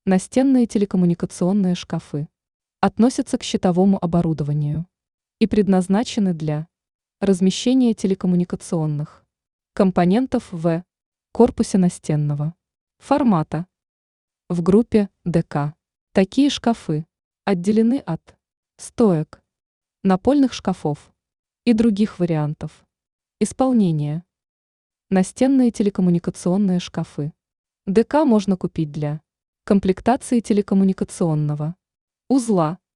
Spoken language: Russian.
Настенные телекоммуникационные шкафы относятся к щитовому оборудованию и предназначены для размещения телекоммуникационных компонентов в корпусе настенного формата. В группе ДК такие шкафы отделены от стоек, напольных шкафов и других вариантов исполнения. Настенные телекоммуникационные шкафы ДК можно купить для комплектации телекоммуникационного узла,